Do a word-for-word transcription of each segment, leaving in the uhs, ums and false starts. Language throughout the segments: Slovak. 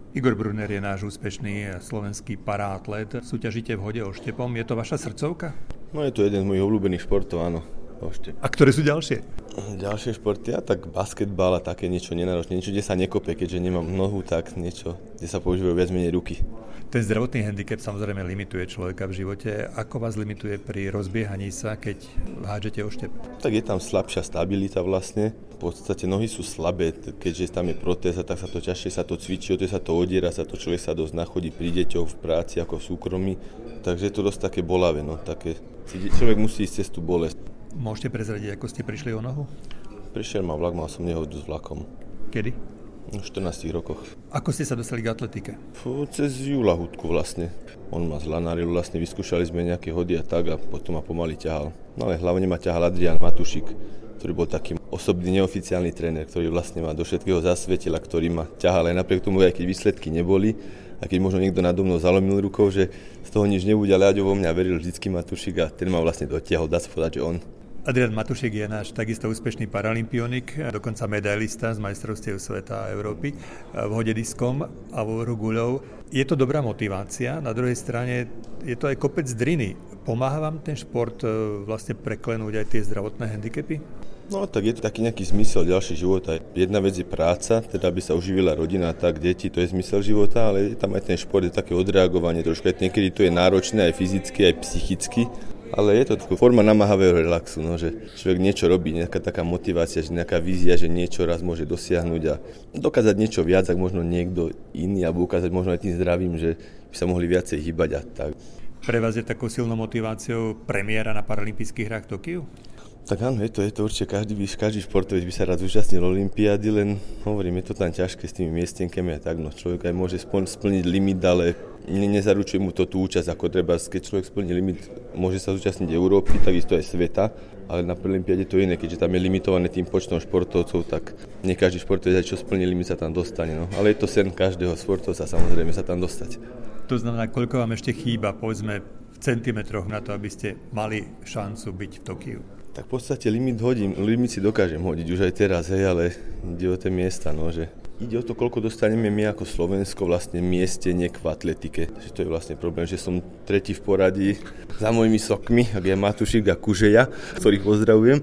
Igor Brunner je náš úspešný slovenský paraatlet. Súťažíte v hode oštepom. Je to vaša srdcovka? No je to jeden z mojich obľúbených športov, áno. Oštep. A ktoré sú ďalšie? Ďalšie športy, a tak basketbal a také niečo nenáročné. Niečo, kde sa nekope, keďže nemám nohu, tak niečo, kde sa používajú viac menej ruky. Ten zdravotný handicap samozrejme limituje človeka v živote. Ako vás limituje pri rozbiehaní sa, keď hádžete oštep? Tak je tam slabšia stabilita vlastne. V podstate nohy sú slabé, keďže tam je protéza, tak sa to ťažšie sa to cvičí, to sa to odiera, sa to človek sa dosť nachodí pri deťoch, v práci, ako v súkromí. Takže je to dosť také bolavé, no, také. Človek musí ísť cez tú bolesť. Môžete prezradiť, ako ste prišli o nohu? Prišiel ma vlak, mal som nehodu s vlakom. Kedy? V štrnástich rokoch. Ako ste sa dostali k atletike? Fú, cez Júla Hudku vlastne. On ma zlanáril, vlastne vyskúšali sme nejaké hody a tak a potom ma pomaly ťahal. No ale hlavne ma ťahal Adrián Matušik, ktorý bol taký osobný neoficiálny tréner, ktorý vlastne ma do všetkého zasvetil a ktorý ma ťahal aj napriek tomu, aj keď výsledky neboli. A keď možno niekto nado mnou zalomil rukou, že z toho nič nebude, ale Aďo vo mňa veril vždycky Matušik a ten ma vlastne dotiahol, dá sa povedať, že on. Adrián Matušik je náš takisto úspešný paralympionik, dokonca medailista z majstrovstiev sveta a Európy v hode diskom a vo hru guľou. Je to dobrá motivácia, na druhej strane je to aj kopec driny. Pomáha vám ten šport vlastne preklenúť aj tie zdravotné handicapy? No tak je to taký nejaký zmysel ďalší života. Jedna vec je práca, teda aby sa uživila rodina, tak deti, to je zmysel života, ale je tam aj ten šport, je také odreagovanie troška. Niekedy to je náročné aj fyzicky, aj psychicky. Ale je to taká forma namáhavého relaxu, no, že človek niečo robí, nejaká taká motivácia, že nejaká vízia, že niečo raz môže dosiahnuť a dokázať niečo viac, ak možno niekto iný, alebo ukázať možno aj tým zdravím, že by sa mohli viacej hýbať a tak. Pre vás je takou silnou motiváciou premiéra na paralympijských hrách v Tokiu? Tak áno, je to, je to určite, každý, by, každý športovec by sa rád zúčastnil olympiády, len hovorím, je to tam ťažké s tými miestenkami a tak, no človek aj môže splniť limit, ale ne, nezaručuje mu to tú účasť, ako treba, keď človek splní limit, môže sa zúčastniť Európy, takisto aj sveta, ale na olympiáde to je iné, keďže tam je limitované tým počtom športovcov, tak nie každý športovec, čo splní limit, sa tam dostane, no. Ale je to sen každého športovca, samozrejme, sa tam dostať. To znamená, koľko vám ešte chýba, povedzme, v centimetroch na to, aby ste mali šancu byť v Tokiu? Tak v podstate limit hodím, limit si dokážem hodiť už aj teraz, hej, ale ide o tie miesta, no, že ide o to, koľko dostaneme my ako Slovensko vlastne miesteniek v atletike. Takže to je vlastne problém, že som tretí v poradí za mojimi sokmi, ak je Matušik a Kužeja, ktorých pozdravujem.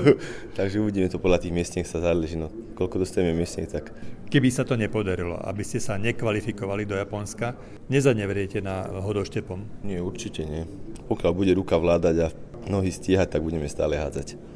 Takže uvidíme to podľa tých miesteniek sa záleží, no, koľko dostaneme miesteniek, tak. Keby sa to nepodarilo, aby ste sa nekvalifikovali do Japonska, nezanevriete na hodoštepom? Nie, určite nie. Pokiaľ bude ruka vládať a nohy stíhať, tak budeme stále hádzať.